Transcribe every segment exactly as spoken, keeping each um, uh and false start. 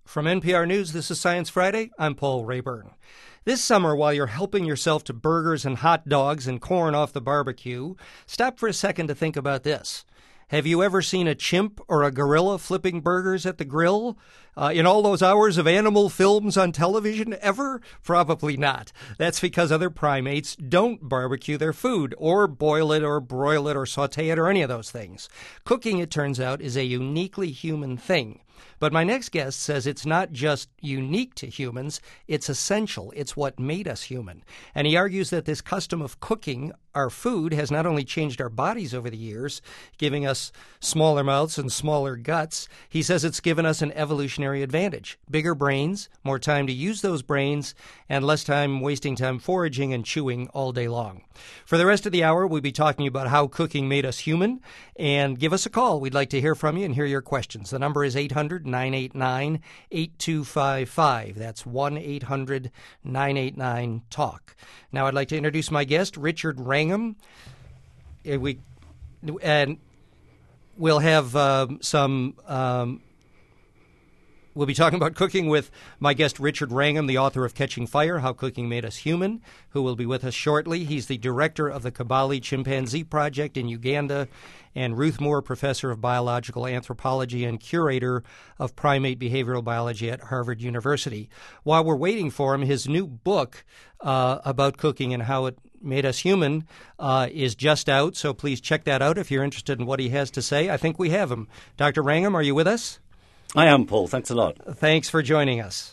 From N P R News, this is Science Friday. I'm Paul Rayburn. This summer, while you're helping yourself to burgers and hot dogs and corn off the barbecue, stop for a second to think about this. Have you ever seen a chimp or a gorilla flipping burgers at the grill? Uh, in all those hours of animal films on television, ever? Probably not. That's because other primates don't barbecue their food, or boil it, or broil it, or saute it, or any of those things. Cooking, it turns out, is a uniquely human thing. But my next guest says it's not just unique to humans, it's essential. It's what made us human. And he argues that this custom of cooking our food has not only changed our bodies over the years, giving us smaller mouths and smaller guts, he says it's given us an evolutionary advantage. Bigger brains, more time to use those brains, and less time wasting time foraging and chewing all day long. For the rest of the hour, we'll be talking about how cooking made us human. And give us a call. We'd like to hear from you and hear your questions. The number is eight hundred, nine eight nine, eight two five five. That's one eight hundred, nine eight nine, talk. Now I'd like to introduce my guest, Richard Wrangham. Uh, We, and we'll have uh, some... Um, We'll be talking about cooking with my guest, Richard Wrangham, the author of Catching Fire, How Cooking Made Us Human, who will be with us shortly. He's the director of the Kibale Chimpanzee Project in Uganda, and Ruth Moore, professor of biological anthropology and curator of primate behavioral biology at Harvard University. While we're waiting for him, his new book uh, about cooking and how it made us human uh, is just out, so please check that out if you're interested in what he has to say. I think we have him. Doctor Wrangham, are you with us? I am, Paul. Thanks a lot. Thanks for joining us.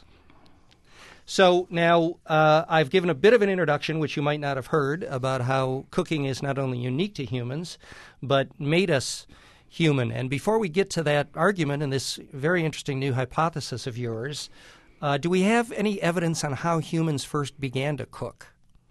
So now uh, I've given a bit of an introduction, which you might not have heard, about how cooking is not only unique to humans, but made us human. And before we get to that argument and this very interesting new hypothesis of yours, uh, do we have any evidence on how humans first began to cook?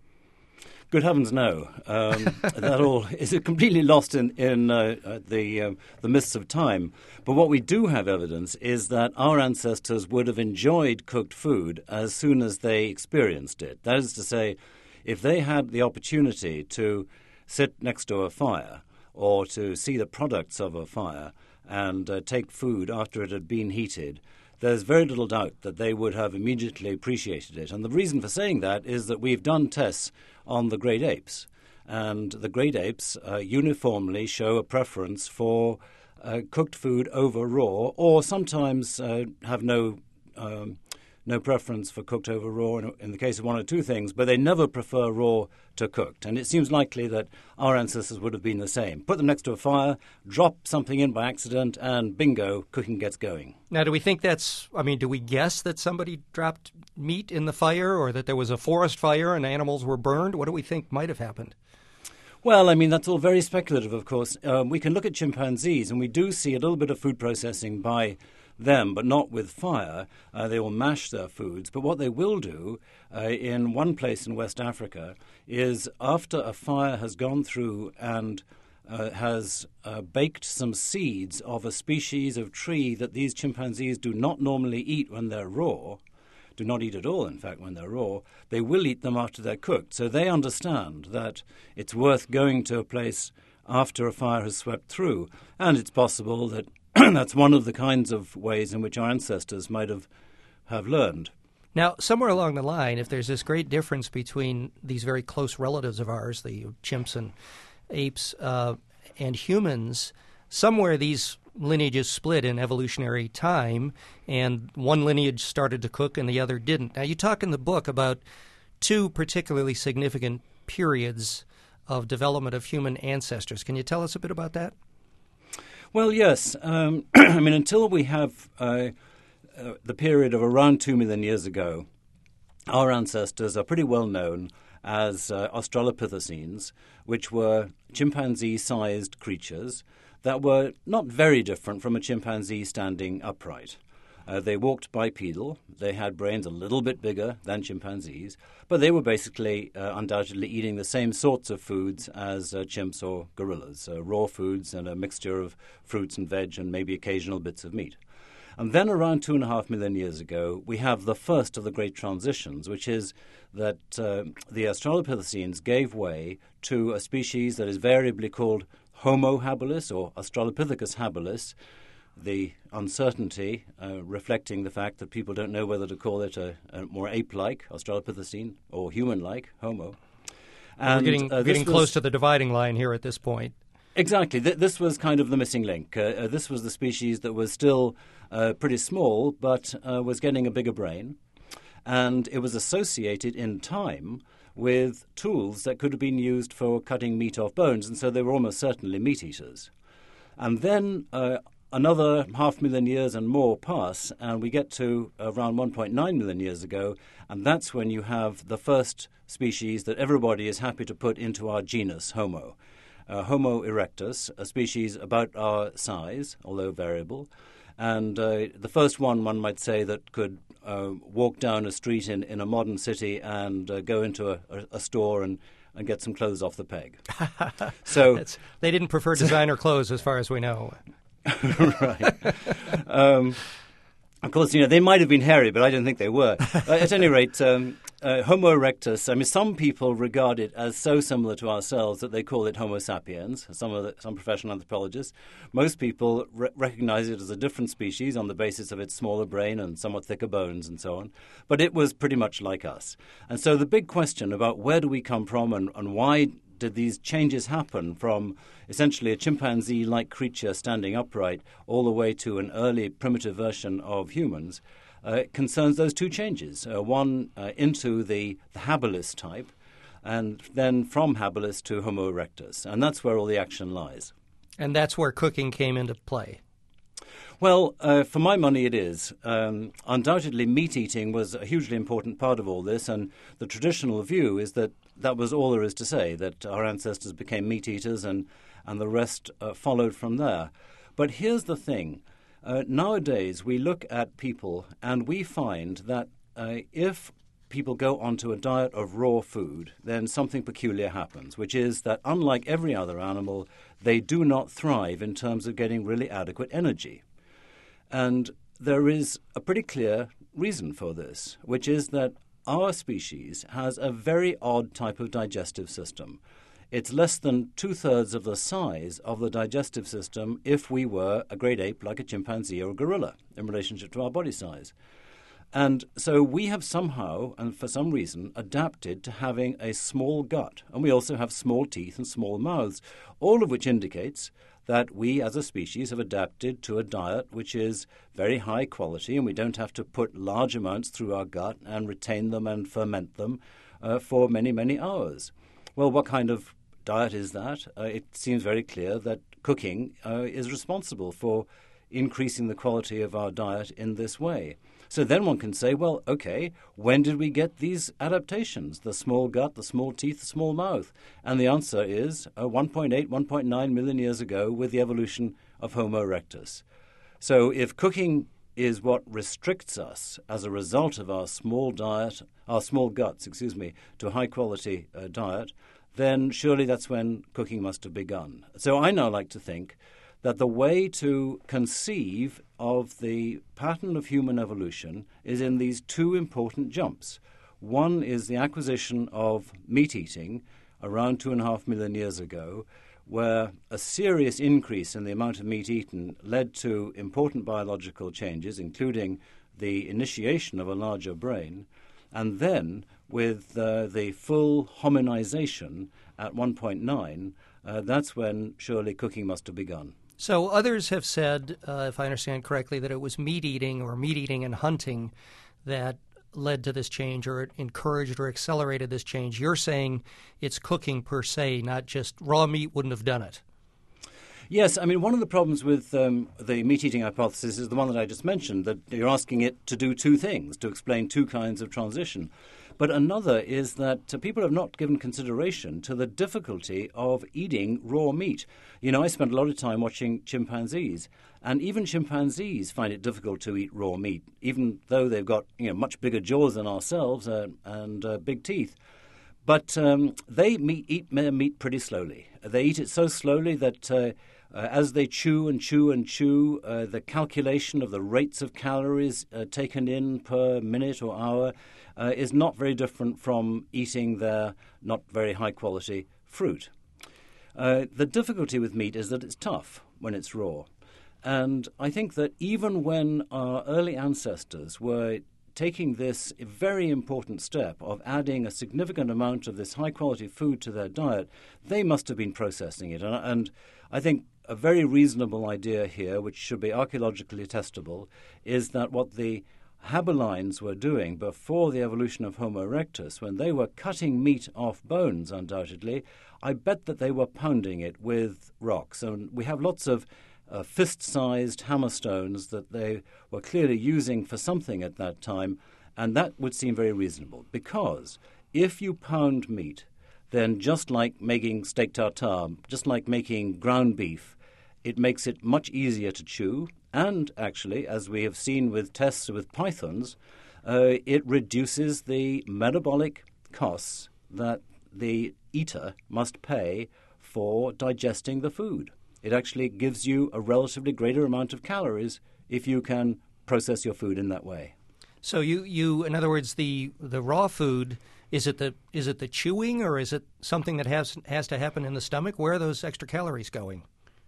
Good heavens, no. Um, that all is completely lost in, in uh, the, uh, the mists of time. But what we do have evidence is that our ancestors would have enjoyed cooked food as soon as they experienced it. That is to say, if they had the opportunity to sit next to a fire or to see the products of a fire and uh, take food after it had been heated, there's very little doubt that they would have immediately appreciated it. And the reason for saying that is that we've done tests on the great apes. And the great apes uh, uniformly show a preference for uh, cooked food over raw, or sometimes uh, have no um, no preference for cooked over raw in, in the case of one or two things, but they never prefer raw to cooked. And it seems likely that our ancestors would have been the same. Put them next to a fire, drop something in by accident, and bingo, cooking gets going. Now, do we think that's, I mean, do we guess that somebody dropped meat in the fire or that there was a forest fire and animals were burned? What do we think might have happened? Well, I mean, that's all very speculative, of course. Um, we can look at chimpanzees, and we do see a little bit of food processing by them, but not with fire. Uh, they will mash their foods. But what they will do uh, in one place in West Africa is after a fire has gone through and uh, has uh, baked some seeds of a species of tree that these chimpanzees do not normally eat when they're raw, do not eat at all, in fact, when they're raw, they will eat them after they're cooked. So they understand that it's worth going to a place after a fire has swept through. And it's possible that that's one of the kinds of ways in which our ancestors might have, have learned. Now, somewhere along the line, if there's this great difference between these very close relatives of ours, the chimps and apes, uh, and humans, somewhere these lineages split in evolutionary time, and one lineage started to cook and the other didn't. Now, you talk in the book about two particularly significant periods of development of human ancestors. Can you tell us a bit about that? Well, yes. Um, I mean, until we have uh, uh, the period of around two million years ago, our ancestors are pretty well known as uh, Australopithecines, which were chimpanzee-sized creatures that were not very different from a chimpanzee standing upright. Uh, they walked bipedal. They had brains a little bit bigger than chimpanzees, but they were basically uh, undoubtedly eating the same sorts of foods as uh, chimps or gorillas, uh, raw foods and a mixture of fruits and veg and maybe occasional bits of meat. And then around two and a half million years ago, we have the first of the great transitions, which is that uh, the Australopithecines gave way to a species that is variably called Homo habilis or Australopithecus habilis, the uncertainty, uh, reflecting the fact that people don't know whether to call it a, a more ape-like Australopithecine or human-like Homo. And, We're getting, uh, getting was, close to the dividing line here at this point. Exactly. Th- this was kind of the missing link. Uh, uh, this was the species that was still uh, pretty small, but uh, was getting a bigger brain. And it was associated in time with tools that could have been used for cutting meat off bones, and so they were almost certainly meat eaters. And then uh, another half million years and more pass, and we get to around one point nine million years ago, and that's when you have the first species that everybody is happy to put into our genus, Homo. Uh, Homo erectus, a species about our size, although variable, and uh, the first one, one might say, that could uh, walk down a street in, in a modern city and uh, go into a, a, a store and, and get some clothes off the peg. So That's, they didn't prefer designer clothes, as far as we know. Right. Um, of course, you know, they might have been hairy, but I don't think they were. Uh, at any rate, um, uh, Homo erectus, I mean, some people regard it as so similar to ourselves that they call it Homo sapiens, some of the, some professional anthropologists. Most people re- recognize it as a different species on the basis of its smaller brain and somewhat thicker bones and so on. But it was pretty much like us. And so the big question about where do we come from and, and why did these changes happen from essentially a chimpanzee-like creature standing upright all the way to an early primitive version of humans uh, concerns those two changes, uh, one uh, into the, the habilis type and then from habilis to Homo erectus. And that's where all the action lies. And that's where cooking came into play. Well, uh, for my money, it is. Um, undoubtedly, meat-eating was a hugely important part of all this, and the traditional view is that that was all there is to say, that our ancestors became meat-eaters and, and the rest uh, followed from there. But here's the thing. Uh, nowadays, we look at people and we find that uh, if people go onto a diet of raw food, then something peculiar happens, which is that unlike every other animal, they do not thrive in terms of getting really adequate energy. And there is a pretty clear reason for this, which is that our species has a very odd type of digestive system. It's less than two-thirds of the size of the digestive system if we were a great ape like a chimpanzee or a gorilla in relationship to our body size. And so we have somehow, and for some reason, adapted to having a small gut. And we also have small teeth and small mouths, all of which indicates that we as a species have adapted to a diet which is very high quality, and we don't have to put large amounts through our gut and retain them and ferment them uh, for many, many hours. Well, what kind of diet is that? Uh, it seems very clear that cooking uh, is responsible for increasing the quality of our diet in this way. So then one can say, well, okay, when did we get these adaptations, the small gut, the small teeth, the small mouth? And the answer is uh, one point eight, one point nine million years ago with the evolution of Homo erectus. So if cooking is what restricts us as a result of our small diet, our small guts, excuse me, to a high-quality uh, diet, then surely that's when cooking must have begun. So I now like to think that the way to conceive of the pattern of human evolution is in these two important jumps. One is the acquisition of meat-eating around two and a half million years ago, where a serious increase in the amount of meat eaten led to important biological changes, including the initiation of a larger brain, and then with uh, the full hominization at one point nine, uh, that's when surely cooking must have begun. So others have said, uh, if I understand correctly, that it was meat-eating or meat-eating and hunting that led to this change or encouraged or accelerated this change. You're saying it's cooking per se, not just raw meat wouldn't have done it. Yes, I mean, one of the problems with um, the meat-eating hypothesis is the one that I just mentioned, that you're asking it to do two things, to explain two kinds of transition. But another is that uh, people have not given consideration to the difficulty of eating raw meat. You know, I spent a lot of time watching chimpanzees, and even chimpanzees find it difficult to eat raw meat, even though they've got, you know, much bigger jaws than ourselves uh, and uh, big teeth. But um, they meat, eat meat pretty slowly. They eat it so slowly that uh, uh, as they chew and chew and chew, uh, the calculation of the rates of calories uh, taken in per minute or hour uh, is not very different from eating their not very high-quality fruit. Uh, the difficulty with meat is that it's tough when it's raw. And I think that even when our early ancestors were taking this very important step of adding a significant amount of this high-quality food to their diet, they must have been processing it. And, and I think a very reasonable idea here, which should be archaeologically testable, is that what the Habilines were doing before the evolution of Homo erectus, when they were cutting meat off bones, undoubtedly, I bet that they were pounding it with rocks. And we have lots of uh, fist-sized hammer stones that they were clearly using for something at that time, and that would seem very reasonable, because if you pound meat, then just like making steak tartare, just like making ground beef, it makes it much easier to chew. And actually, as we have seen with tests with pythons, uh, it reduces the metabolic costs that the eater must pay for digesting the food. It actually gives you a relatively greater amount of calories if you can process your food in that way. So you, you in other words, the the raw food, is it the is it the chewing, or is it something that has has to happen in the stomach? Where are those extra calories going?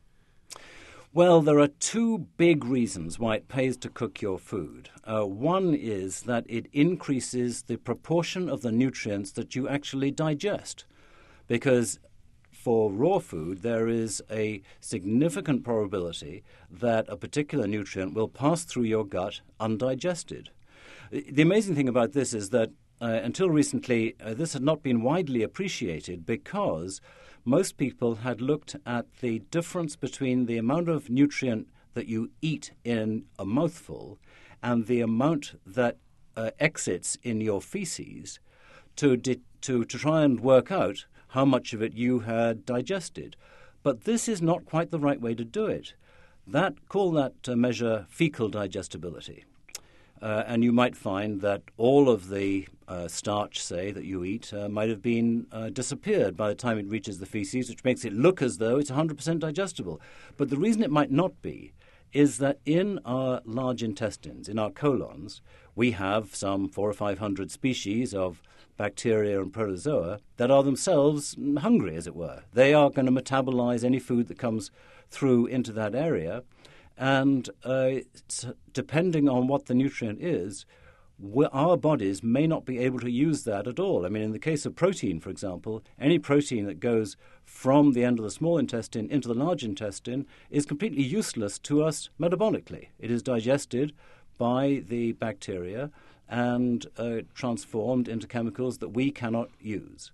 Well, there are two big reasons why it pays to cook your food. Uh, one is that it increases the proportion of the nutrients that you actually digest, because for raw food, there is a significant probability that a particular nutrient will pass through your gut undigested. The amazing thing about this is that uh, until recently, uh, this had not been widely appreciated, because most people had looked at the difference between the amount of nutrient that you eat in a mouthful and the amount that uh, exits in your feces to, di- to, to try and work out how much of it you had digested. But this is not quite the right way to do it. That, call that uh, measure fecal digestibility. Uh, and you might find that all of the uh, starch, say, that you eat uh, might have been uh, disappeared by the time it reaches the feces, which makes it look as though it's one hundred percent digestible. But the reason it might not be is that in our large intestines, in our colons, we have some four or five hundred species of bacteria and protozoa that are themselves hungry, as it were. They are going to metabolize any food that comes through into that area. And uh, depending on what the nutrient is, our bodies may not be able to use that at all. I mean, in the case of protein, for example, any protein that goes from the end of the small intestine into the large intestine is completely useless to us metabolically. It is digested by the bacteria and uh, transformed into chemicals that we cannot use.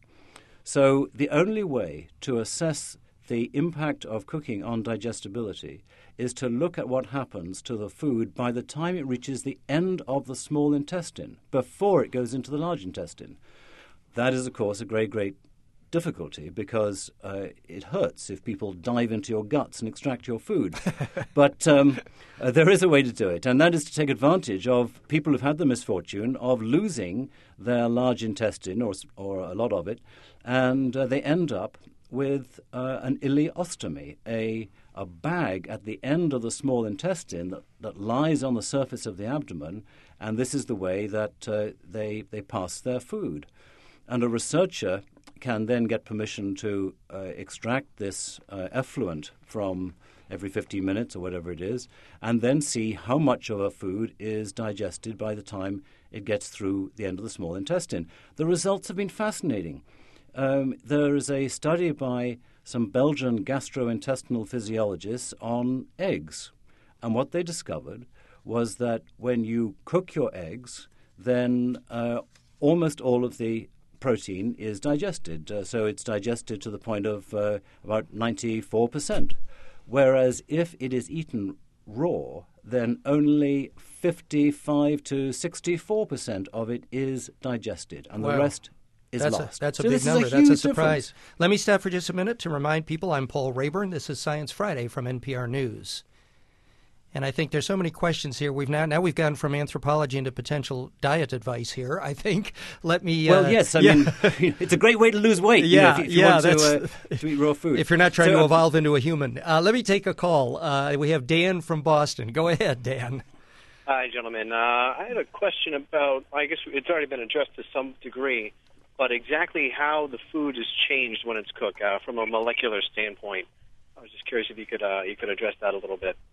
So the only way to assess the impact of cooking on digestibility is to look at what happens to the food by the time it reaches the end of the small intestine, before it goes into the large intestine. That is, of course, a great, great difficulty, because uh, it hurts if people dive into your guts and extract your food. But um, uh, there is a way to do it, and that is to take advantage of people who've had the misfortune of losing their large intestine, or, or a lot of it, and uh, they end up with uh, an ileostomy, a, a bag at the end of the small intestine that, that lies on the surface of the abdomen, and this is the way that uh, they, they pass their food. And a researcher can then get permission to uh, extract this uh, effluent from every fifteen minutes or whatever it is, and then see how much of a food is digested by the time it gets through the end of the small intestine. The results have been fascinating. Um, there is a study by some Belgian gastrointestinal physiologists on eggs. And what they discovered was that when you cook your eggs, then uh, almost all of the protein is digested. Uh, so it's digested to the point of uh, about ninety-four percent. Whereas if it is eaten raw, then only fifty-five to sixty-four percent of it is digested. And wow. the rest is that's lost. A, that's a so big number. A that's a surprise. Difference. Let me stop for just a minute to remind people I'm Paul Rayburn. This is Science Friday from N P R News. And I think there's so many questions here. We've now now we've gone from anthropology into potential diet advice here, I think. Let me... Well, uh, yes. I yeah. mean, it's a great way to lose weight, yeah, you know, if, if you yeah, want that's, to, uh, to eat raw food. If you're not trying so, to evolve into a human. Uh, let me take a call. Uh, we have Dan from Boston. Go ahead, Dan. Hi, gentlemen. Uh, I had a question about, I guess it's already been addressed to some degree, but exactly how the food is changed when it's cooked uh, from a molecular standpoint. I was just curious if you could uh, you could address that a little bit.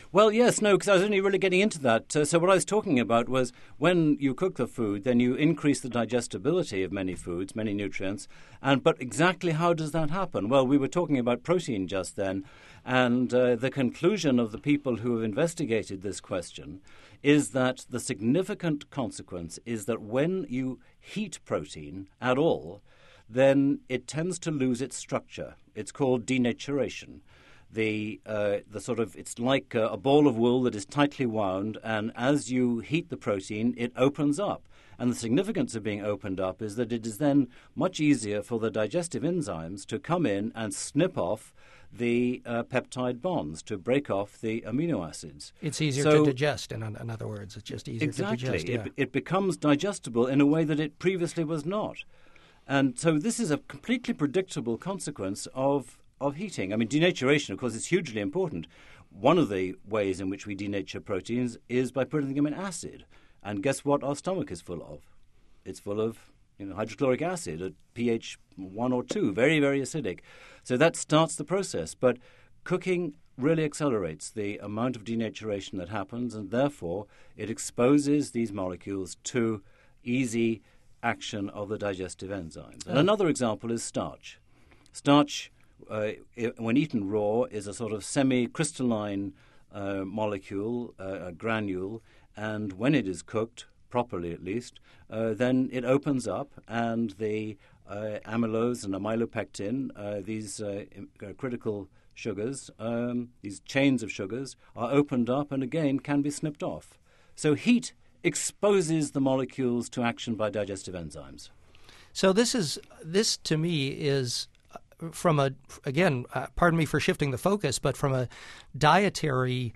Well, yes, no, because I was only really getting into that. Uh, so what I was talking about was when you cook the food, then you increase the digestibility of many foods, many nutrients. And but exactly how does that happen? Well, we were talking about protein just then, and uh, the conclusion of the people who have investigated this question is that the significant consequence is that when you heat protein at all, then it tends to lose its structure. It's called denaturation. The uh, the sort of it's like a, a ball of wool that is tightly wound, and as you heat the protein, it opens up. And the significance of being opened up is that it is then much easier for the digestive enzymes to come in and snip off the uh, peptide bonds, to break off the amino acids. It's easier so, to digest, in, in other words. It's just easier exactly. to digest. Yeah. It, it becomes digestible in a way that it previously was not. And so this is a completely predictable consequence of of heating. I mean, denaturation, of course, is hugely important. One of the ways in which we denature proteins is by putting them in acid. And guess what our stomach is full of? It's full of you know, hydrochloric acid at pH one or two, very, very acidic. So that starts the process. But cooking really accelerates the amount of denaturation that happens, and therefore it exposes these molecules to easy action of the digestive enzymes. And another example is starch. Starch, uh, when eaten raw, is a sort of semi-crystalline uh, molecule, uh, a granule, and when it is cooked, properly at least, uh, then it opens up, and the uh, amylose and amylopectin, uh, these uh, critical sugars, um, these chains of sugars, are opened up and again can be snipped off. So heat exposes the molecules to action by digestive enzymes. So this is this to me is from a again, uh, pardon me for shifting the focus, but from a dietary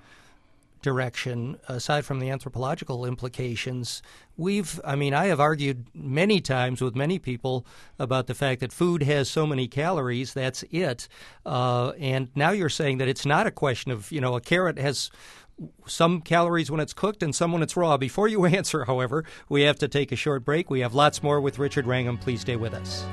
direction, aside from the anthropological implications, we've, I mean, I have argued many times with many people about the fact that food has so many calories, that's it. Uh, and now you're saying that it's not a question of, you know, a carrot has some calories when it's cooked and some when it's raw. Before you answer, however, we have to take a short break. We have lots more with Richard Wrangham. Please stay with us.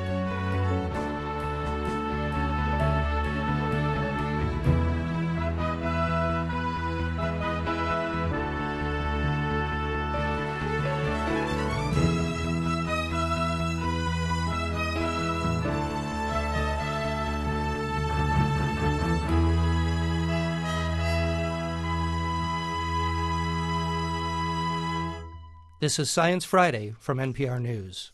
This is Science Friday from N P R News.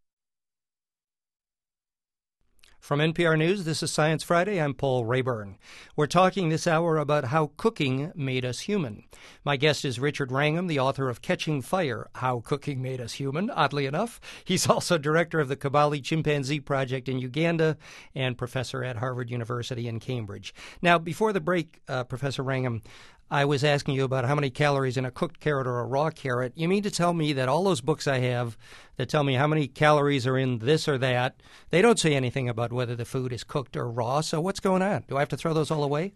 From N P R News, this is Science Friday. I'm Paul Rayburn. We're talking this hour about how cooking made us human. My guest is Richard Wrangham, the author of Catching Fire, How Cooking Made Us Human, oddly enough. He's also director of the Kibale Chimpanzee Project in Uganda and professor at Harvard University in Cambridge. Now, before the break, uh, Professor Wrangham, I was asking you about how many calories in a cooked carrot or a raw carrot. You mean to tell me that all those books I have that tell me how many calories are in this or that, they don't say anything about whether the food is cooked or raw. So what's going on? Do I have to throw those all away?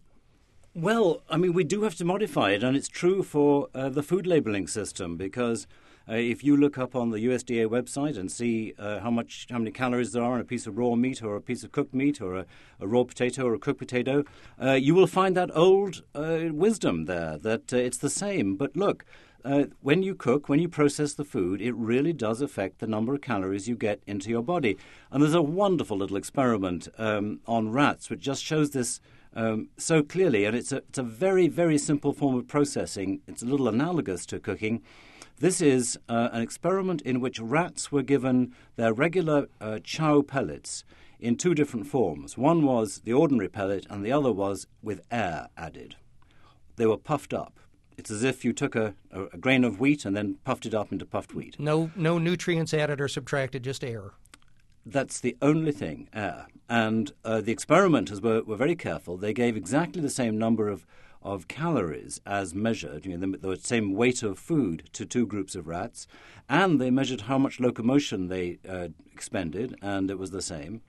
Well, I mean, we do have to modify it, and it's true for uh, the food labeling system, because uh, if you look up on the U S D A website and see uh, how much, how many calories there are in a piece of raw meat or a piece of cooked meat or a, a raw potato or a cooked potato, uh, you will find that old uh, wisdom there, that uh, it's the same. But look, uh, when you cook, when you process the food, it really does affect the number of calories you get into your body. And there's a wonderful little experiment um, on rats which just shows this Um, so clearly, and it's a, it's a very, very simple form of processing. It's a little analogous to cooking. This is uh, an experiment in which rats were given their regular uh, chow pellets in two different forms. One was the ordinary pellet, and the other was with air added. They were puffed up. It's as if you took a, a, a grain of wheat and then puffed it up into puffed wheat. No, no nutrients added or subtracted, just air. That's the only thing, air. And uh, the experimenters were, were very careful. They gave exactly the same number of, of calories as measured, you know, the, the same weight of food to two groups of rats, and they measured how much locomotion they uh, expended, and it was the same.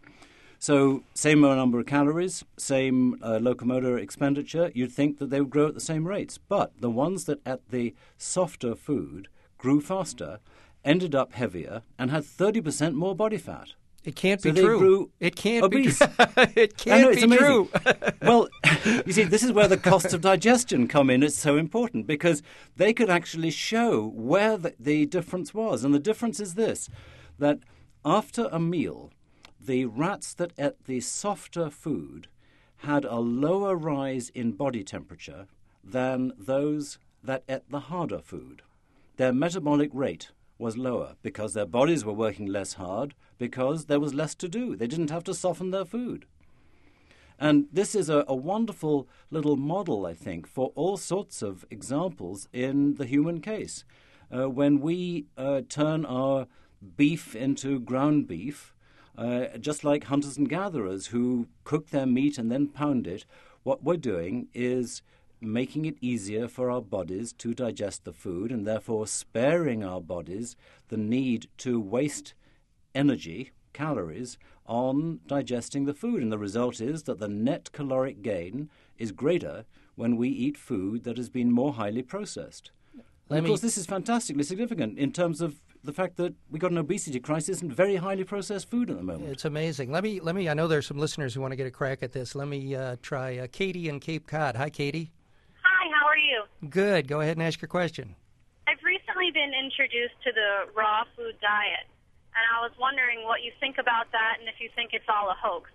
So same number of calories, same uh, locomotor expenditure, you'd think that they would grow at the same rates. But the ones that ate the softer food grew faster, ended up heavier, and had thirty percent more body fat. It can't So be they true. grew It can't obese. be true. It I can't know, it's be amazing. true. Well, you see, this is where the cost of digestion come in. It's so important because they could actually show where the, the difference was. And the difference is this, that after a meal, the rats that ate the softer food had a lower rise in body temperature than those that ate the harder food. Their metabolic rate was lower because their bodies were working less hard because there was less to do. They didn't have to soften their food. And this is a, a wonderful little model, I think, for all sorts of examples in the human case. Uh, when we uh, turn our beef into ground beef, uh, just like hunters and gatherers who cook their meat and then pound it, what we're doing is making it easier for our bodies to digest the food and therefore sparing our bodies the need to waste energy, calories, on digesting the food. And the result is that the net caloric gain is greater when we eat food that has been more highly processed. And of course, this is fantastically significant in terms of the fact that we've got an obesity crisis and very highly processed food at the moment. It's amazing. Let me, let me. I know there's some listeners who want to get a crack at this. Let me uh, try uh, Katie in Cape Cod. Hi, Katie. Hi, how are you? Good. Go ahead and ask your question. I've recently been introduced to the raw food diet, and I was wondering what you think about that and if you think it's all a hoax.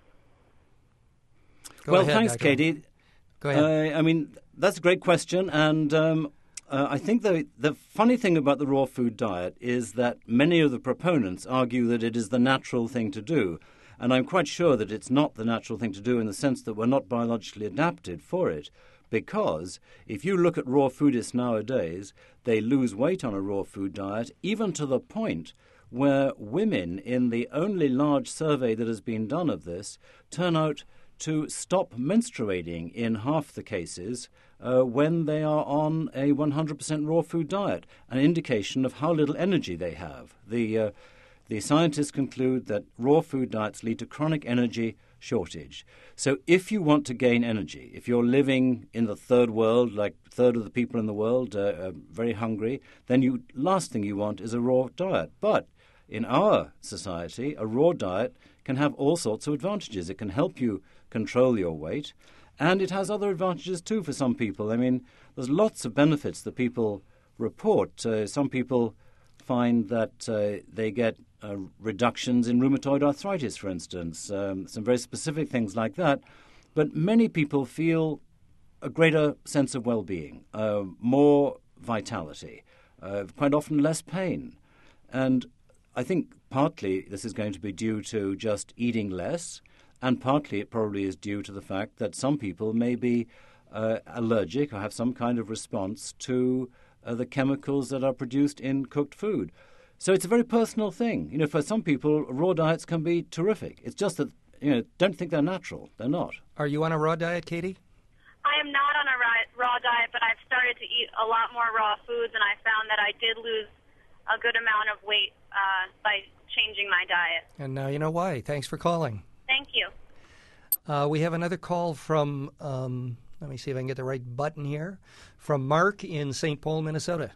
Go well, ahead, thanks, Doctor Katie. Go ahead. Uh, I mean, that's a great question, and um, uh, I think the the funny thing about the raw food diet is that many of the proponents argue that it is the natural thing to do, and I'm quite sure that it's not the natural thing to do in the sense that we're not biologically adapted for it. Because if you look at raw foodists nowadays, they lose weight on a raw food diet, even to the point where women, in the only large survey that has been done of this, turn out to stop menstruating in half the cases uh, when they are on a one hundred percent raw food diet, an indication of how little energy they have. The, uh, the scientists conclude that raw food diets lead to chronic energy shortage. So if you want to gain energy, if you're living in the third world, like a third of the people in the world uh, are very hungry, then you last thing you want is a raw diet. But in our society, a raw diet can have all sorts of advantages. It can help you control your weight, and it has other advantages too for some people. I mean, there's lots of benefits that people report. Uh, some people find that uh, they get uh, reductions in rheumatoid arthritis, for instance, um, some very specific things like that. But many people feel a greater sense of well-being, uh, more vitality, uh, quite often less pain. And I think partly this is going to be due to just eating less, and partly it probably is due to the fact that some people may be uh, allergic or have some kind of response to uh, the chemicals that are produced in cooked food. So it's a very personal thing. You know, for some people, raw diets can be terrific. It's just that, you know, don't think they're natural. They're not. Are you on a raw diet, Katie? I am not on a raw, raw diet, but I've started to eat a lot more raw foods, and I found that I did lose a good amount of weight uh, by changing my diet. And now you know why. Thanks for calling. Thank you. Uh, we have another call from, um, let me see if I can get the right button here, from Mark in Saint Paul, Minnesota.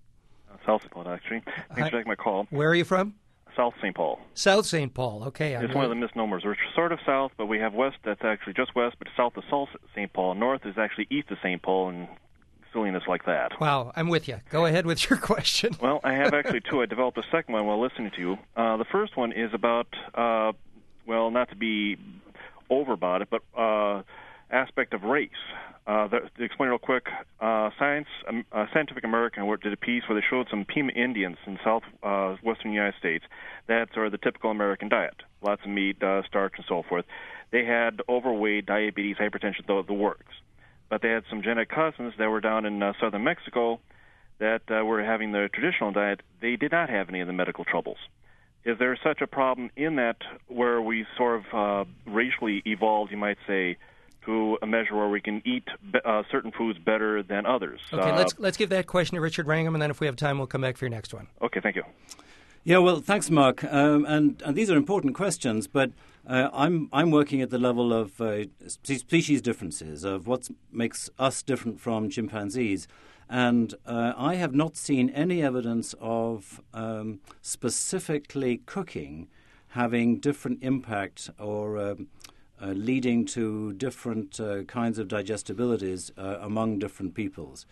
South Saint Paul, actually. Thanks Hi. for taking my call. Where are you from? South Saint Paul. South Saint Paul. Okay. I'm It's one of the misnomers. We're sort of south, but we have west that's actually just west, but south of South Saint Paul. North is actually east of Saint Paul, and silliness like that. Wow, I'm with you. Go ahead with your question. Well, I have actually two. I developed a second one while listening to you. Uh, the first one is about, uh, well, not to be over about it, but uh, aspect of race. Uh, the, to explain real quick, uh, Science, um, uh, Scientific American did a piece where they showed some Pima Indians in southwestern uh, United States that are the typical American diet. Lots of meat, uh, starch, and so forth. They had overweight, diabetes, hypertension, the, the works. But they had some genetic cousins that were down in uh, southern Mexico that uh, were having the traditional diet. They did not have any of the medical troubles. Is there such a problem in that where we sort of uh, racially evolved, you might say, to a measure where we can eat uh, certain foods better than others? Okay, uh, let's let's give that question to Richard Wrangham, and then if we have time, we'll come back for your next one. Okay, thank you. Yeah, well, thanks, Mark. Um, and, and these are important questions, but uh, I'm I'm working at the level of uh, species differences, of what makes us different from chimpanzees. And uh, I have not seen any evidence of um, specifically cooking having different impact or um, uh, leading to different uh, kinds of digestibilities uh, among different peoples.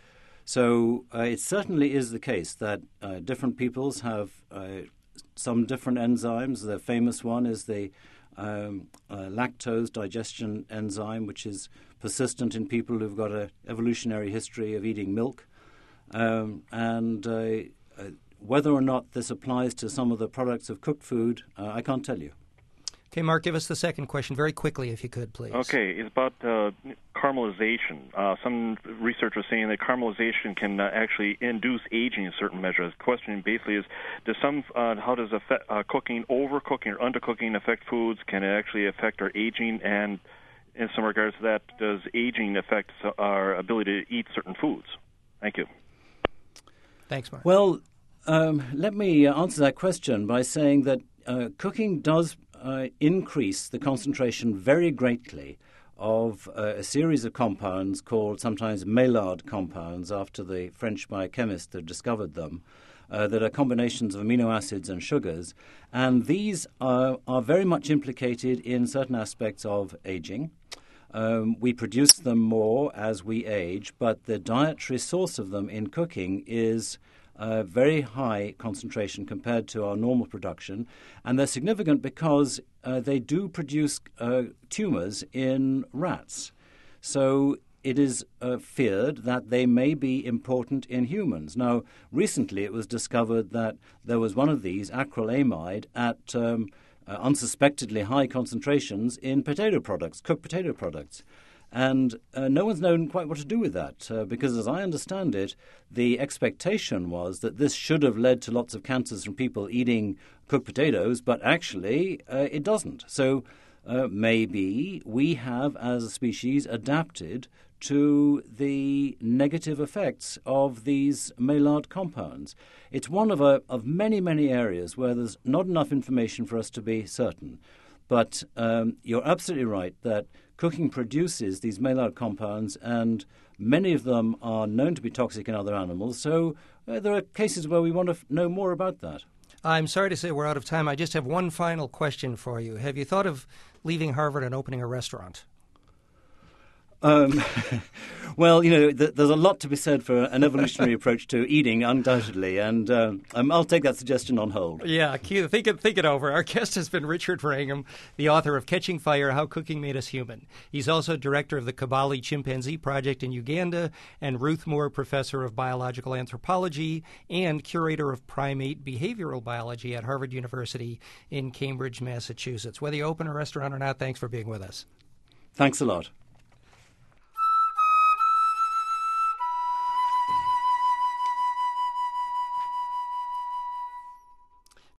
So uh, it certainly is the case that uh, different peoples have uh, some different enzymes. The famous one is the um, uh, lactose digestion enzyme, which is persistent in people who've got an evolutionary history of eating milk. Um, and uh, uh, whether or not this applies to some of the products of cooked food, uh, I can't tell you. Okay, Mark, give us the second question very quickly, if you could, please. Okay, it's about uh, caramelization. Uh, some research was saying that caramelization can uh, actually induce aging in certain measures. The question basically is, does some uh, how does affect, uh, cooking, overcooking, or undercooking affect foods? Can it actually affect our aging? And in some regards to that, does aging affect our ability to eat certain foods? Thank you. Thanks, Mark. Well, um, let me answer that question by saying that uh, cooking does Uh, increase the concentration very greatly of uh, a series of compounds called sometimes Maillard compounds, after the French biochemist that discovered them, uh, that are combinations of amino acids and sugars. And these are, are very much implicated in certain aspects of aging. Um, we produce them more as we age, but the dietary source of them in cooking is Uh, very high concentration compared to our normal production, and they're significant because uh, they do produce uh, tumors in rats. So it is uh, feared that they may be important in humans. Now, recently it was discovered that there was one of these, acrylamide, at um, uh, unsuspectedly high concentrations in potato products, cooked potato products. And uh, no one's known quite what to do with that, uh, because as I understand it, the expectation was that this should have led to lots of cancers from people eating cooked potatoes, but actually uh, it doesn't. So uh, maybe we have, as a species, adapted to the negative effects of these Maillard compounds. It's one of, a, of many, many areas where there's not enough information for us to be certain. But um, you're absolutely right that cooking produces these Maillard compounds, and many of them are known to be toxic in other animals. So uh, there are cases where we want to f- know more about that. I'm sorry to say we're out of time. I just have one final question for you. Have you thought of leaving Harvard and opening a restaurant? Um, well, you know, th- there's a lot to be said for an evolutionary approach to eating, undoubtedly, and um, um, I'll take that suggestion on hold. Yeah, think it, think it over. Our guest has been Richard Wrangham, the author of Catching Fire, How Cooking Made Us Human. He's also director of the Kabali Chimpanzee Project in Uganda, and Ruth Moore, professor of biological anthropology and curator of primate behavioral biology at Harvard University in Cambridge, Massachusetts. Whether you open a restaurant or not, thanks for being with us. Thanks a lot.